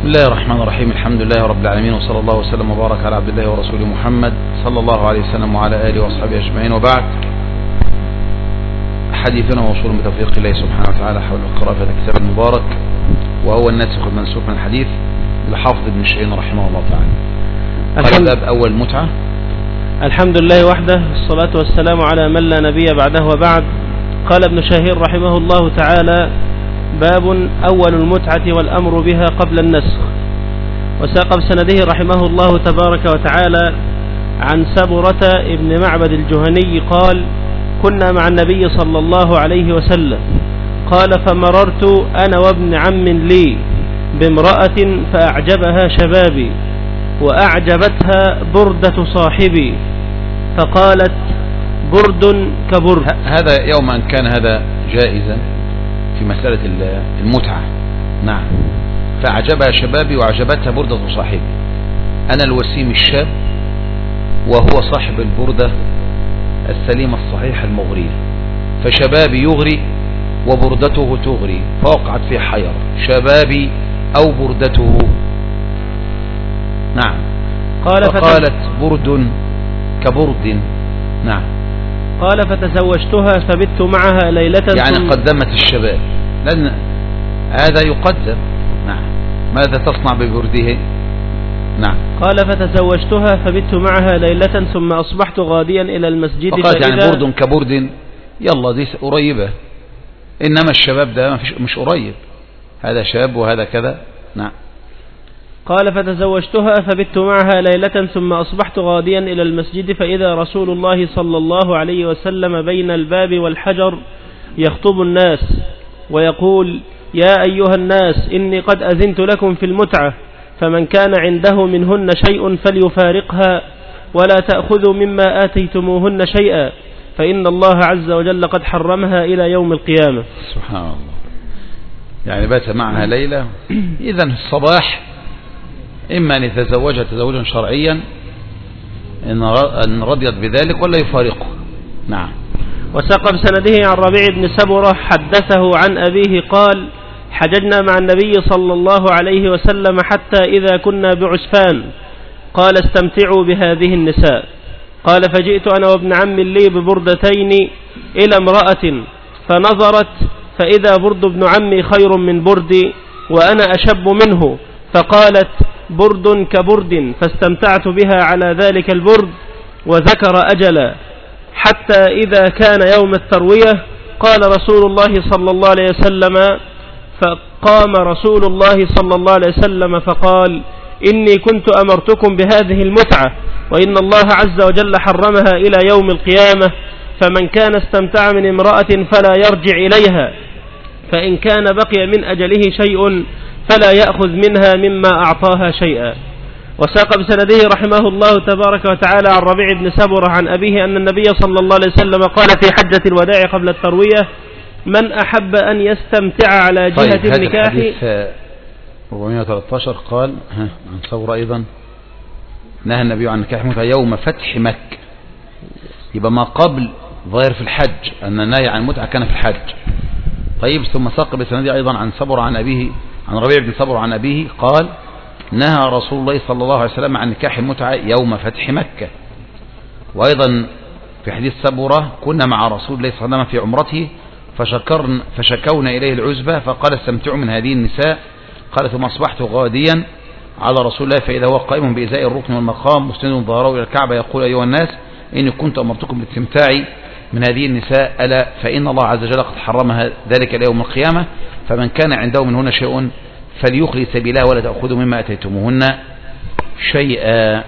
بسم الله الرحمن الرحيم. الحمد لله رب العالمين، وصلى الله وسلم وبارك على عبد الله ورسوله محمد صلى الله عليه وسلم وعلى آله وأصحابه أجمعين، وبعد. حديثنا موصول بتوفيق الله سبحانه وتعالى حول القراءة في الكتاب المبارك، وهو الناسخ والمنسوخ من الحديث للحافظ ابن شاهين رحمه الله تعالى. قال باب أول متعة. الحمد لله وحده، الصلاة والسلام على من لا نبي بعده وبعد. قال ابن شاهين رحمه الله تعالى: باب أول المتعة والأمر بها قبل النسخ. وساق بسنده رحمه الله تبارك وتعالى عن سبرة ابن معبد الجهني قال: كنا مع النبي صلى الله عليه وسلم، قال: فمررت أنا وابن عم لي بامرأة فأعجبها شبابي وأعجبتها بردة صاحبي، فقالت: برد كبرد. هذا يوم أن كان هذا جائزا في مسألة المتعة. نعم. فأعجبها شبابي وأعجبتها بردة صاحبي. أنا الوسيم الشاب وهو صاحب البردة السليمة الصحيحة المغرية، فشبابي يغري وبردته تغري، فوقعت في حيرة شبابي أو بردته. نعم. فقالت: برد كبرد. نعم. قال: فتزوجتها فبت معها ليلة، يعني قدمت الشباب، لأن هذا يقدم. نعم. ماذا تصنع ببرده؟ نعم. قال: فتزوجتها فبت معها ليلة ثم أصبحت غاديا إلى المسجد، فقالت يعني برد كبرد، يلا دي قريبة، إنما الشباب ده مش قريب، هذا شاب وهذا كذا. نعم. قال: فتزوجتها فبت معها ليلة ثم أصبحت غاديا إلى المسجد، فإذا رسول الله صلى الله عليه وسلم بين الباب والحجر يخطب الناس ويقول: يا أيها الناس، إني قد أذنت لكم في المتعة، فمن كان عنده منهن شيء فليفارقها، ولا تأخذوا مما آتيتموهن شيئا، فإن الله عز وجل قد حرمها إلى يوم القيامة. سبحان الله. يعني بات معها ليلة، إذن الصباح إما أن يتزوجها تزوجا شرعيا إن رضيت بذلك، ولا يفارقه. نعم. وساق بسنده عن ربيع بن سبرة حدثه عن أبيه قال: حججنا مع النبي صلى الله عليه وسلم حتى إذا كنا بعسفان، قال: استمتعوا بهذه النساء. قال: فجئت أنا وابن عم لي ببردتين إلى امرأة، فنظرت فإذا برد ابن عمي خير من بردي وأنا أشب منه، فقالت: برد كبرد، فاستمتعت بها على ذلك البرد. وذكر أجلا حتى إذا كان يوم التروية قال رسول الله صلى الله عليه وسلم، فقام رسول الله صلى الله عليه وسلم فقال: إني كنت أمرتكم بهذه المتعة، وإن الله عز وجل حرمها إلى يوم القيامة، فمن كان استمتع من امرأة فلا يرجع إليها، فإن كان بقي من أجله شيء فلا يأخذ منها مما أعطاها شيئا. وساق بسنده رحمه الله تبارك وتعالى عن ربيع بن سبرة عن أبيه أن النبي صلى الله عليه وسلم قال في حجة الوداع قبل التروية: من أحب أن يستمتع على جهة النكاح. حديث 413 قال عن سبرة أيضا: نهى النبي عن نكاح المتعة يوم فتح مكة. يبقى ما قبل ظاهر في الحج أن النهي عن المتعة كان في الحج. طيب. ثم ساق بسنده أيضا عن سبرة عن أبيه عن ربيع بن سبرة عن أبيه قال: نهى رسول الله صلى الله عليه وسلم عن نكاح المتعة يوم فتح مكة. وأيضا في حديث سبرة: كنا مع رسول الله صلى الله عليه وسلم في عمرته فشكونا إليه العزبة، فقال: استمتعوا من هذه النساء. قال: ثم أصبحت غاديا على رسول الله فإذا هو قائم بإزاء الركن والمقام مستند ظهره إلى الكعبة يقول: أيها الناس، إني كنت أمرتكم بالاستمتاع من هذه النساء، ألا فإن الله عز وجل قد حرمها ذلك اليوم القيامة، فمن كان عنده منهن شيء فليخلي سبيلها ولا تأخذوا مما أتيتموهن شيئا.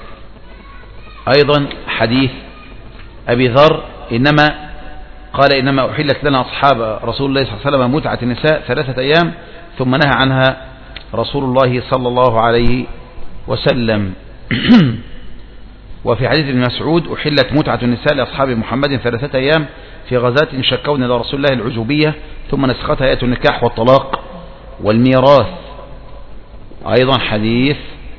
أيضا حديث أبي ذر: إنما أحلت لنا أصحاب رسول الله صلى الله عليه وسلم متعة النساء 3 أيام ثم نهى عنها رسول الله صلى الله عليه وسلم. وفي حديث ابن مسعود: أحلت متعة النساء لأصحاب محمد 3 أيام في غزاة شكون إلى رسول الله العزوبية، ثم نسختها آية النكاح والطلاق والميراث. أيضا حديث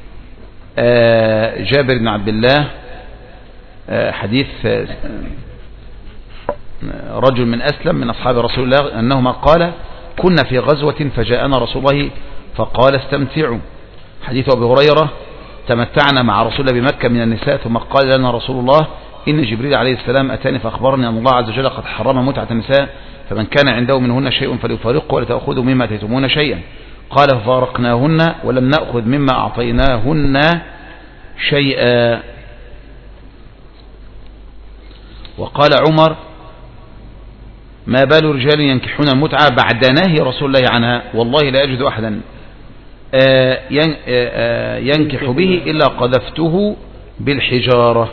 جابر بن عبد الله، حديث رجل من أسلم من أصحاب رسول الله أنهما قال: كنا في غزوة فجاءنا رسول الله فقال استمتعوا. حديث أبي هريرة تمتعنا مع رسول الله بمكة من النساء ثم قال لنا رسول الله إن جبريل عليه السلام أتاني فأخبرني أن الله عز وجل قد حرم متعة النساء فمن كان عنده منهن شيء فليفارقه ولا تأخذوا مما أتيتمون شيئا. قال ففارقناهن ولم نأخذ مما أعطيناهن شيئا. وقال عمر ما بال رجال ينكحون المتعة بعد نهي رسول الله عنها والله لا يجد أحدا ينكح به إلا قذفته بالحجارة.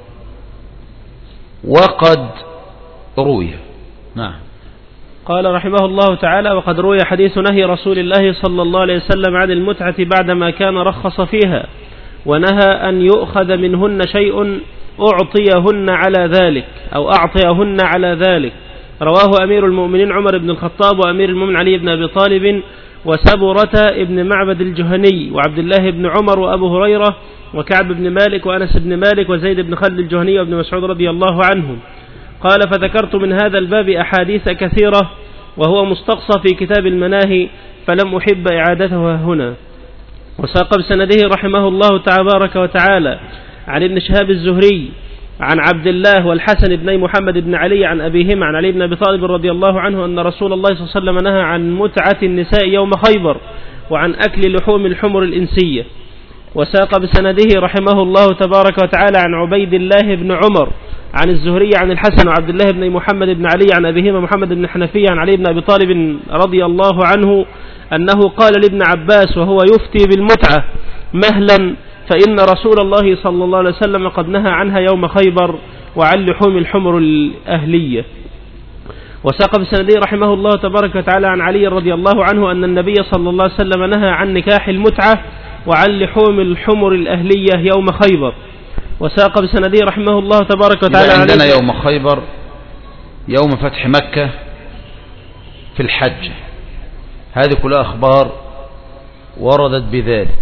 وقد روي. نعم. قال رحمه الله تعالى وقد روي حديث نهي رسول الله صلى الله عليه وسلم عن المتعة بعدما كان رخص فيها ونهى أن يؤخذ منهن شيء أعطيهن على ذلك أو أعطيهن على ذلك. رواه أمير المؤمنين عمر بن الخطاب وأمير المؤمنين علي بن أبي طالب وسبرة ابن معبد الجهني وعبد الله بن عمر وأبو هريرة وكعب بن مالك وأنس بن مالك وزيد بن خالد الجهني وابن مسعود رضي الله عنهم. قال فذكرت من هذا الباب أحاديث كثيرة وهو مستقصى في كتاب المناهي فلم أحب إعادتها هنا. وساق بسنده رحمه الله تبارك وتعالى عن ابن شهاب الزهري عن عبد الله والحسن بن محمد بن علي عن أبيهما عن علي بن أبي طالب رضي الله عنه أن رسول الله صلى الله عليه وسلم نهى عن متعة النساء يوم خيبر وعن أكل لحوم الحمر الإنسية. وساق بسنده رحمه الله تبارك وتعالى عن عبيد الله بن عمر عن الزهري عن الحسن وعبد الله بن محمد بن علي عن أبيهما محمد بن حنفية عن علي بن أبي طالب رضي الله عنه أنه قال لابن عباس وهو يفتي بالمتعة مهلا فإن رسول الله صلى الله عليه وسلم قد نهى عنها يوم خيبر وعن لحوم الحمر الأهلية. وساق بسنده رحمه الله تبارك وتعالى عن علي رضي الله عنه أن النبي صلى الله عليه وسلم نهى عن نكاح المتعة وعن لحوم الحمر الأهلية يوم خيبر. وساق بسنده رحمه الله تبارك وتعالى عندنا يوم خيبر يوم فتح مكة في الحج. هذه كلها أخبار وردت بذلك.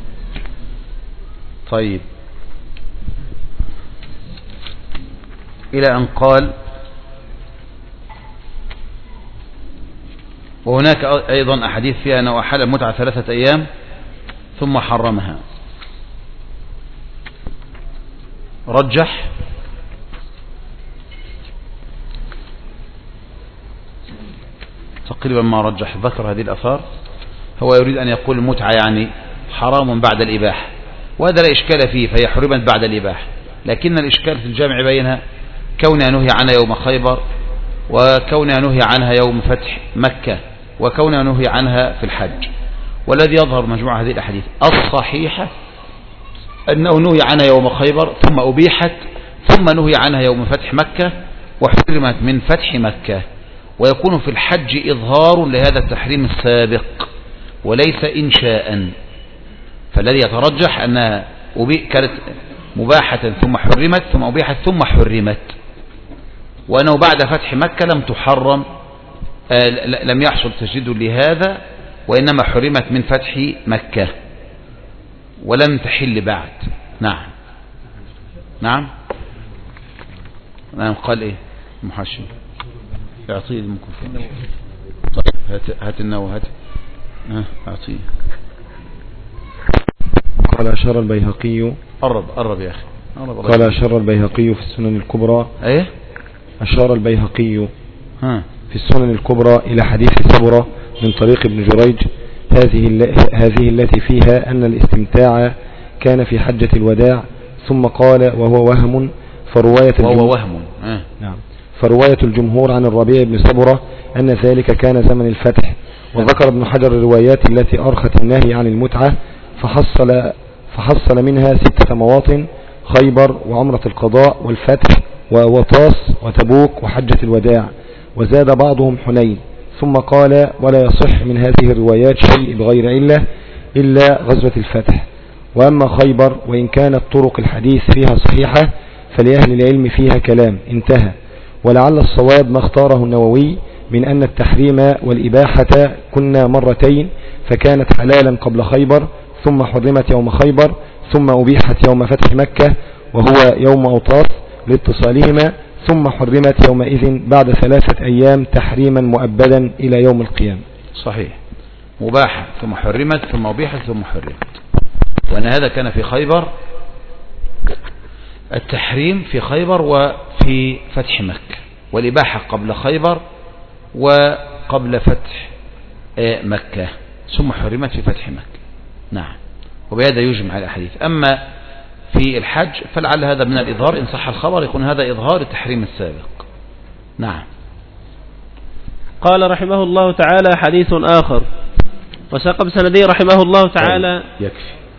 طيب إلى أن قال وهناك أيضا أحاديث فيها أنه أحل المتعة 3 أيام ثم حرمها. رجح تقريبا ما رجح ذكر هذه الأثار. هو يريد أن يقول المتعة يعني حرام بعد الإباحة وهذا لا إشكال فيه فهي حرمت بعد الإباحة لكن الإشكال في الجامع بينها كونها نهي عنها يوم خيبر وكونها نهي عنها يوم فتح مكة وكونها نهي عنها في الحج. والذي يظهر مجموعة هذه الأحاديث الصحيحة أنه نهي عنها يوم خيبر ثم أبيحت ثم نهي عنها يوم فتح مكة وحرمت من فتح مكة ويكون في الحج إظهار لهذا التحريم السابق وليس إنشاء. فالذي يترجح أنها كانت مباحة ثم حرمت ثم أبيحت ثم حرمت وأنه بعد فتح مكة لم تحرم لم يحصل تجديد لهذا وإنما حرمت من فتح مكة ولم تحل بعد. نعم نعم نعم. قال إيه المحشي اعطيه الميكروفون. طيب هات النوى هات اعطيه. قال أشار البيهقي قرب يا أخي. قال أشار البيهقي في السنن الكبرى ايه أشار البيهقي في السنن الكبرى إلى حديث سبرة من طريق ابن جريج هذه التي فيها أن الاستمتاع كان في حجة الوداع ثم قال وهو وهم فرواية الجمهور عن الربيع بن سبرة أن ذلك كان زمن الفتح. وذكر ابن حجر الروايات التي أرخت النهي عن المتعة فحصل منها 6 مواطن: خيبر وعمرة القضاء والفتح ووطاس وتبوك وحجة الوداع، وزاد بعضهم حنين. ثم قال ولا يصح من هذه الروايات شيء بغير علة إلا غزوة الفتح. وأما خيبر وإن كانت طرق الحديث فيها صحيحة فلأهل العلم فيها كلام انتهى. ولعل الصواب ما اختاره النووي من أن التحريم والإباحة كنا مرتين، فكانت حلالا قبل خيبر ثم حرمت يوم خيبر ثم أبيحت يوم فتح مكة وهو يوم أوطاس لاتصالهما، ثم حرمت يومئذ بعد 3 أيام تحريما مؤبدا إلى يوم القيامة. صحيح. مباحة ثم حرمت ثم أبيحت ثم حرمت، وأن هذا كان في خيبر، التحريم في خيبر وفي فتح مكة، والإباحة قبل خيبر وقبل فتح مكة، ثم حرمت في فتح مكة. نعم، وبهذا يجمع الأحاديث. أما في الحج فلعل هذا من الإظهار، إن صح الخبر يكون هذا إظهار التحريم السابق. نعم. قال رحمه الله تعالى: حديث آخر. وساق بسنده رحمه الله تعالى. يكفي.